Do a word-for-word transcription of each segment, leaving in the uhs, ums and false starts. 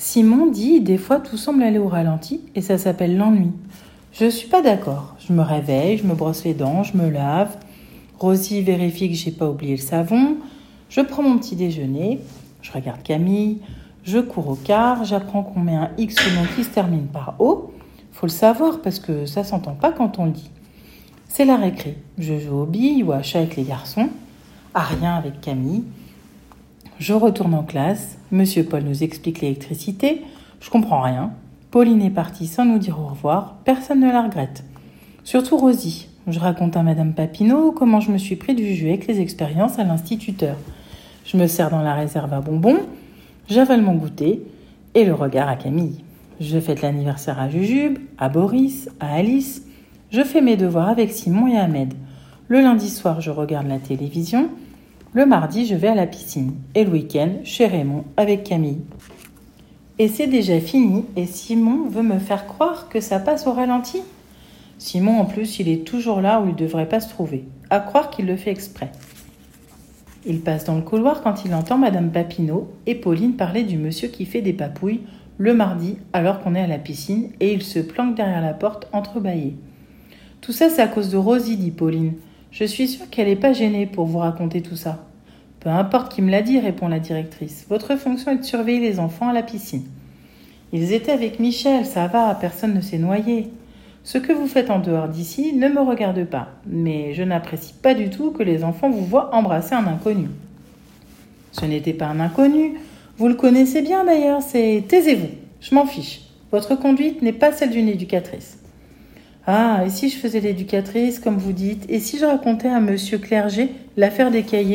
Simon dit des fois tout semble aller au ralenti et ça s'appelle l'ennui. Je suis pas d'accord. Je me réveille, je me brosse les dents, je me lave. Rosie vérifie que j'ai pas oublié le savon. Je prends mon petit déjeuner. Je regarde Camille. Je cours au car. J'apprends qu'on met un X ou non qui se termine par O. Faut le savoir parce que ça s'entend pas quand on le dit. C'est la récré. Je joue aux billes ou à chat avec les garçons. À rien avec Camille. Je retourne en classe. Monsieur Paul nous explique l'électricité. Je comprends rien. Pauline est partie sans nous dire au revoir. Personne ne la regrette. Surtout Rosie. Je raconte à Madame Papineau comment je me suis pris du jus avec les expériences à l'instituteur. Je me sers dans la réserve à bonbons. J'avale mon goûter et le regard à Camille. Je fête l'anniversaire à Jujube, à Boris, à Alice. Je fais mes devoirs avec Simon et Ahmed. Le lundi soir, je regarde la télévision. Le mardi, je vais à la piscine. Et le week-end, chez Raymond, avec Camille. Et c'est déjà fini, et Simon veut me faire croire que ça passe au ralenti. Simon, en plus, il est toujours là où il ne devrait pas se trouver. À croire qu'il le fait exprès. Il passe dans le couloir quand il entend Madame Papineau et Pauline parler du monsieur qui fait des papouilles le mardi alors qu'on est à la piscine, et il se planque derrière la porte entrebâillé. Tout ça, c'est à cause de Rosie, dit Pauline. Je suis sûre qu'elle n'est pas gênée pour vous raconter tout ça. Peu importe qui me l'a dit, répond la directrice. Votre fonction est de surveiller les enfants à la piscine. Ils étaient avec Michel, ça va, personne ne s'est noyé. Ce que vous faites en dehors d'ici ne me regarde pas, mais je n'apprécie pas du tout que les enfants vous voient embrasser un inconnu. Ce n'était pas un inconnu, vous le connaissez bien d'ailleurs, c'est... Taisez-vous, je m'en fiche. Votre conduite n'est pas celle d'une éducatrice. Ah, et si je faisais l'éducatrice, comme vous dites, et si je racontais à monsieur Clerget l'affaire des cahiers ?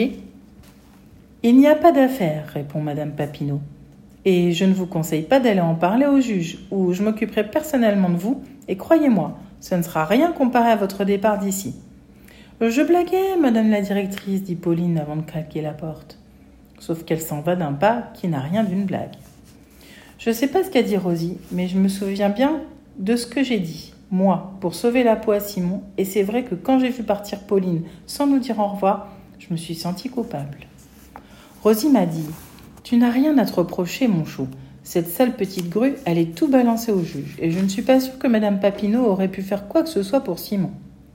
Il n'y a pas d'affaire, répond Madame Papineau. Et je ne vous conseille pas d'aller en parler au juge, ou je m'occuperai personnellement de vous, et croyez-moi, ce ne sera rien comparé à votre départ d'ici. Je blaguais, madame la directrice, dit Pauline avant de claquer la porte. Sauf qu'elle s'en va d'un pas qui n'a rien d'une blague. Je ne sais pas ce qu'a dit Rosie, mais je me souviens bien de ce que j'ai dit. Moi, pour sauver la peau à Simon, et c'est vrai que quand j'ai vu partir Pauline sans nous dire au revoir, je me suis sentie coupable. Rosie m'a dit « Tu n'as rien à te reprocher, mon chou. Cette sale petite grue, elle est tout balancée au juge, et je ne suis pas sûre que Madame Papineau aurait pu faire quoi que ce soit pour Simon. »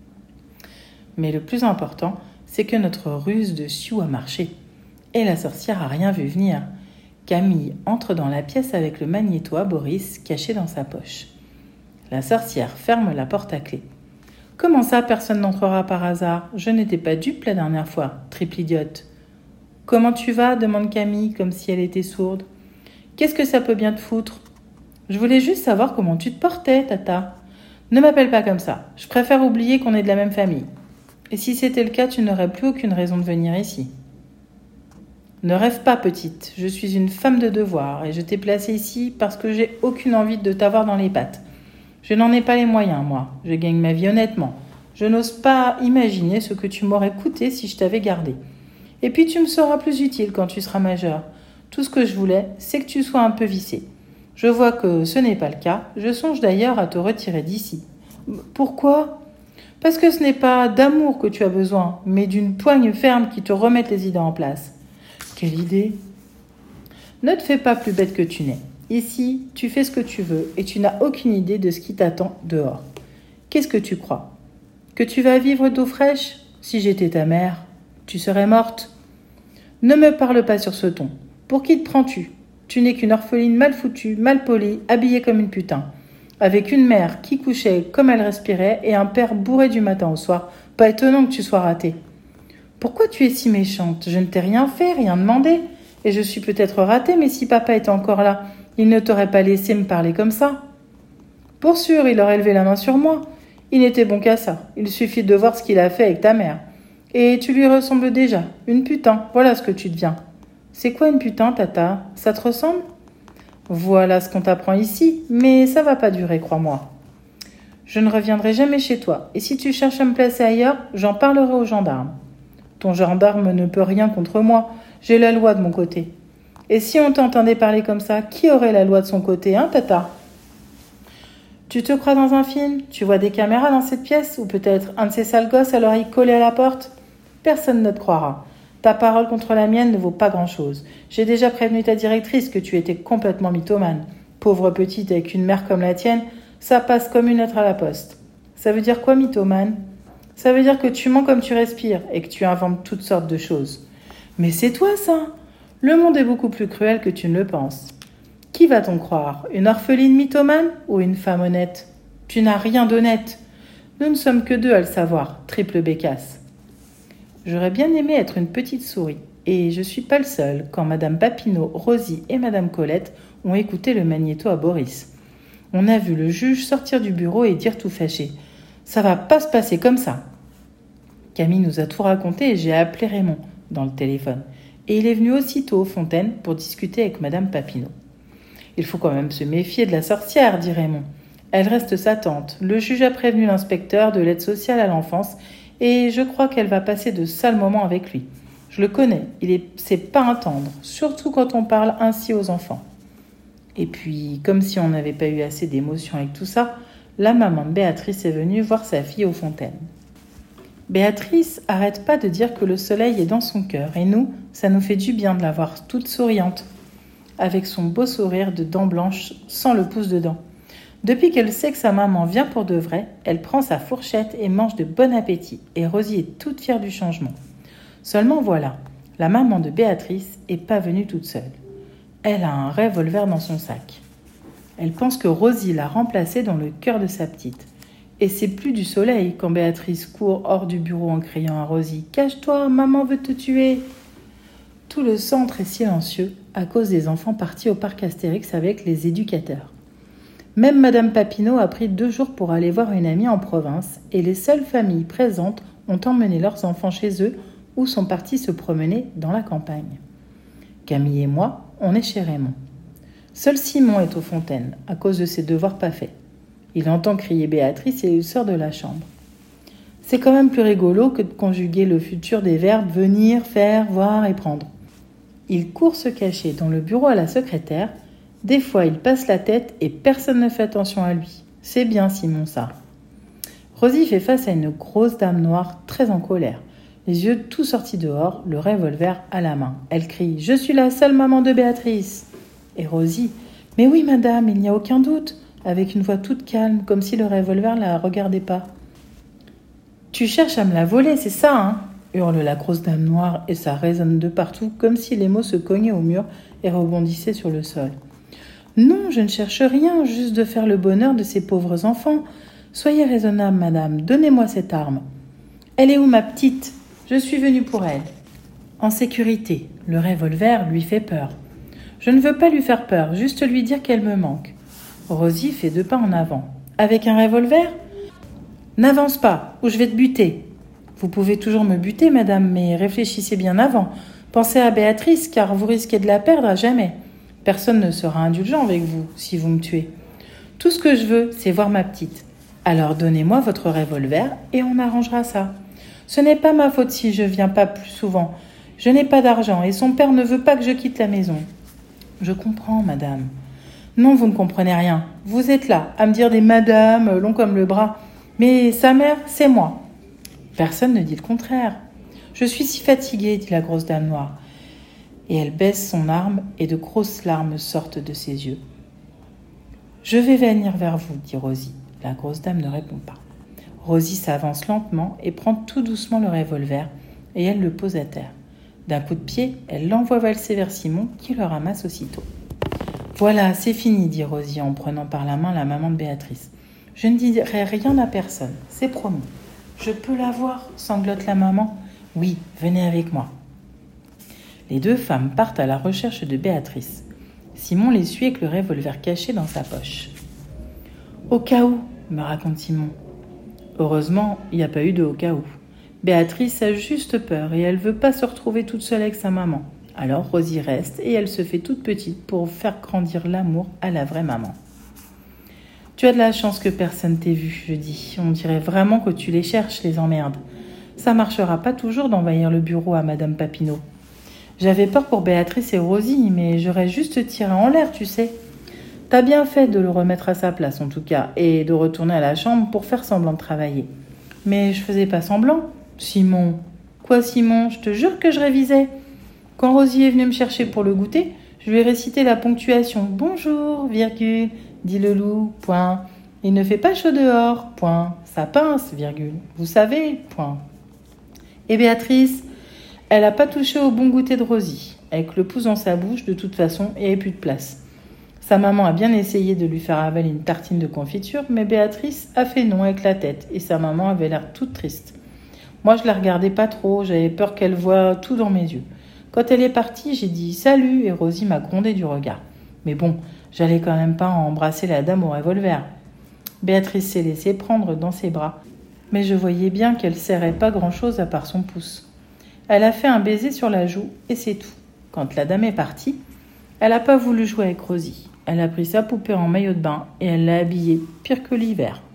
Mais le plus important, c'est que notre ruse de Sioux a marché. Et la sorcière a rien vu venir. Camille entre dans la pièce avec le magnéto à Boris caché dans sa poche. La sorcière ferme la porte à clé. « Comment ça, personne n'entrera par hasard ? Je n'étais pas dupe la dernière fois, triple idiote. »« Comment tu vas ?» demande Camille, comme si elle était sourde. « Qu'est-ce que ça peut bien te foutre ? Je voulais juste savoir comment tu te portais, Tata. Ne m'appelle pas comme ça. Je préfère oublier qu'on est de la même famille. Et si c'était le cas, tu n'aurais plus aucune raison de venir ici. » « Ne rêve pas, petite. Je suis une femme de devoir et je t'ai placée ici parce que j'ai aucune envie de t'avoir dans les pattes. Je n'en ai pas les moyens, moi. Je gagne ma vie honnêtement. Je n'ose pas imaginer ce que tu m'aurais coûté si je t'avais gardée. Et puis tu me seras plus utile quand tu seras majeure. Tout ce que je voulais, c'est que tu sois un peu vissée. Je vois que ce n'est pas le cas. Je songe d'ailleurs à te retirer d'ici. »« Pourquoi ? Parce que ce n'est pas d'amour que tu as besoin, mais d'une poigne ferme qui te remette les idées en place. » »« Quelle idée ? » ?»« Ne te fais pas plus bête que tu n'es. Ici, tu fais ce que tu veux et tu n'as aucune idée de ce qui t'attend dehors. Qu'est-ce que tu crois ? Que tu vas vivre d'eau fraîche ? Si j'étais ta mère, tu serais morte. Ne me parle pas sur ce ton. Pour qui te prends-tu ? Tu n'es qu'une orpheline mal foutue, mal polie, habillée comme une putain. Avec une mère qui couchait comme elle respirait et un père bourré du matin au soir. Pas étonnant que tu sois ratée. Pourquoi tu es si méchante ? Je ne t'ai rien fait, rien demandé. Et je suis peut-être ratée, mais si papa était encore là, il ne t'aurait pas laissé me parler comme ça. Pour sûr, il aurait levé la main sur moi. Il n'était bon qu'à ça. Il suffit de voir ce qu'il a fait avec ta mère. Et tu lui ressembles déjà. Une putain, voilà ce que tu deviens. C'est quoi une putain, Tata ? Ça te ressemble ? Voilà ce qu'on t'apprend ici, mais ça va pas durer, crois-moi. Je ne reviendrai jamais chez toi, et si tu cherches à me placer ailleurs, j'en parlerai aux gendarmes. Ton gendarme ne peut rien contre moi, j'ai la loi de mon côté. Et si on t'entendait parler comme ça, qui aurait la loi de son côté, hein, Tata ? Tu te crois dans un film ? Tu vois des caméras dans cette pièce ? Ou peut-être un de ces sales gosses à l'oreille collée à la porte ? Personne ne te croira. Ta parole contre la mienne ne vaut pas grand-chose. J'ai déjà prévenu ta directrice que tu étais complètement mythomane. Pauvre petite, avec une mère comme la tienne, ça passe comme une lettre à la poste. Ça veut dire quoi, mythomane ? Ça veut dire que tu mens comme tu respires et que tu inventes toutes sortes de choses. Mais c'est toi, ça ! Le monde est beaucoup plus cruel que tu ne le penses. Qui va-t-on croire ? Une orpheline mythomane ou une femme honnête ? Tu n'as rien d'honnête. Nous ne sommes que deux à le savoir, triple bécasse. J'aurais bien aimé être une petite souris, et je ne suis pas le seul quand Madame Papineau, Rosie et Madame Colette ont écouté le magnéto à Boris. On a vu le juge sortir du bureau et dire tout fâché « Ça va pas se passer comme ça !» Camille nous a tout raconté et j'ai appelé Raymond dans le téléphone. Et il est venu aussitôt aux Fontaines pour discuter avec Madame Papineau. « Il faut quand même se méfier de la sorcière, dit Raymond. Elle reste sa tante. Le juge a prévenu l'inspecteur de l'aide sociale à l'enfance et je crois qu'elle va passer de sales moments avec lui. Je le connais, il est, c'est pas un tendre, surtout quand on parle ainsi aux enfants. » Et puis, comme si on n'avait pas eu assez d'émotion avec tout ça, la maman de Béatrice est venue voir sa fille aux Fontaines. Béatrice arrête pas de dire que le soleil est dans son cœur et nous, ça nous fait du bien de la voir toute souriante, avec son beau sourire de dents blanches sans le pouce dedans. Depuis qu'elle sait que sa maman vient pour de vrai, elle prend sa fourchette et mange de bon appétit, et Rosie est toute fière du changement. Seulement voilà, la maman de Béatrice est pas venue toute seule. Elle a un revolver dans son sac. Elle pense que Rosie l'a remplacé dans le cœur de sa petite. Et c'est plus du soleil quand Béatrice court hors du bureau en criant à Rosie « Cache-toi, maman veut te tuer !» Tout le centre est silencieux à cause des enfants partis au parc Astérix avec les éducateurs. Même Madame Papineau a pris deux jours pour aller voir une amie en province et les seules familles présentes ont emmené leurs enfants chez eux ou sont partis se promener dans la campagne. Camille et moi, on est chez Raymond. Seul Simon est aux Fontaines à cause de ses devoirs pas faits. Il entend crier Béatrice et il sort de la chambre. C'est quand même plus rigolo que de conjuguer le futur des verbes venir, faire, voir et prendre. Il court se cacher dans le bureau à la secrétaire. Des fois, il passe la tête et personne ne fait attention à lui. C'est bien, Simon, ça. Rosie fait face à une grosse dame noire très en colère. Les yeux tout sortis dehors, le revolver à la main. Elle crie « Je suis la seule maman de Béatrice !» Et Rosie « Mais oui, madame, il n'y a aucun doute !» avec une voix toute calme, comme si le revolver ne la regardait pas. « Tu cherches à me la voler, c'est ça, hein ?» hurle la grosse dame noire et ça résonne de partout, comme si les mots se cognaient au mur et rebondissaient sur le sol. « Non, je ne cherche rien, juste de faire le bonheur de ces pauvres enfants. Soyez raisonnable, madame, donnez-moi cette arme. »« Elle est où, ma petite ? Je suis venue pour elle. » En sécurité, le revolver lui fait peur. Je ne veux pas lui faire peur, juste lui dire qu'elle me manque. Rosie fait deux pas en avant. « Avec un revolver ? N'avance pas, ou je vais te buter. »« Vous pouvez toujours me buter, madame, mais réfléchissez bien avant. Pensez à Béatrice, car vous risquez de la perdre à jamais. Personne ne sera indulgent avec vous, si vous me tuez. Tout ce que je veux, c'est voir ma petite. Alors donnez-moi votre revolver, et on arrangera ça. Ce n'est pas ma faute si je viens pas plus souvent. Je n'ai pas d'argent, et son père ne veut pas que je quitte la maison. »« Je comprends, madame. »« Non, vous ne comprenez rien. Vous êtes là, à me dire des madames, longs comme le bras. Mais sa mère, c'est moi. » Personne ne dit le contraire. « Je suis si fatiguée, dit la grosse dame noire. » Et elle baisse son arme et de grosses larmes sortent de ses yeux. « Je vais venir vers vous, dit Rosie. » La grosse dame ne répond pas. Rosie s'avance lentement et prend tout doucement le revolver et elle le pose à terre. D'un coup de pied, elle l'envoie valser vers Simon qui le ramasse aussitôt. « Voilà, c'est fini, dit Rosie en prenant par la main la maman de Béatrice. « Je ne dirai rien à personne, c'est promis. »« Je peux la voir ?» sanglote la maman. « Oui, venez avec moi. » Les deux femmes partent à la recherche de Béatrice. Simon les suit avec le revolver caché dans sa poche. « Au cas où, me raconte Simon. Heureusement, il n'y a pas eu de au cas où. Béatrice a juste peur et elle veut pas se retrouver toute seule avec sa maman. Alors Rosie reste et elle se fait toute petite pour faire grandir l'amour à la vraie maman. Tu as de la chance que personne t'ait vu, je dis. On dirait vraiment que tu les cherches, les emmerdes. Ça marchera pas toujours d'envahir le bureau à Madame Papineau. J'avais peur pour Béatrice et Rosie, mais j'aurais juste tiré en l'air, tu sais. T'as bien fait de le remettre à sa place, en tout cas, et de retourner à la chambre pour faire semblant de travailler. Mais je faisais pas semblant, Simon. Quoi, Simon, je te jure que je révisais. Quand Rosie est venue me chercher pour le goûter, je lui ai récité la ponctuation. Bonjour, virgule, dit le loup, point. Il ne fait pas chaud dehors, point. Ça pince, virgule. Vous savez, point. Et Béatrice, elle n'a pas touché au bon goûter de Rosie. Avec le pouce dans sa bouche, de toute façon, il n'y avait plus de place. Sa maman a bien essayé de lui faire avaler une tartine de confiture, mais Béatrice a fait non avec la tête, et sa maman avait l'air toute triste. Moi, je la regardais pas trop, j'avais peur qu'elle voie tout dans mes yeux. Quand elle est partie, j'ai dit « Salut » et Rosie m'a grondé du regard. Mais bon, j'allais quand même pas embrasser la dame au revolver. Béatrice s'est laissée prendre dans ses bras, mais je voyais bien qu'elle serrait pas grand-chose à part son pouce. Elle a fait un baiser sur la joue et c'est tout. Quand la dame est partie, elle n'a pas voulu jouer avec Rosie. Elle a pris sa poupée en maillot de bain et elle l'a habillée pire que l'hiver.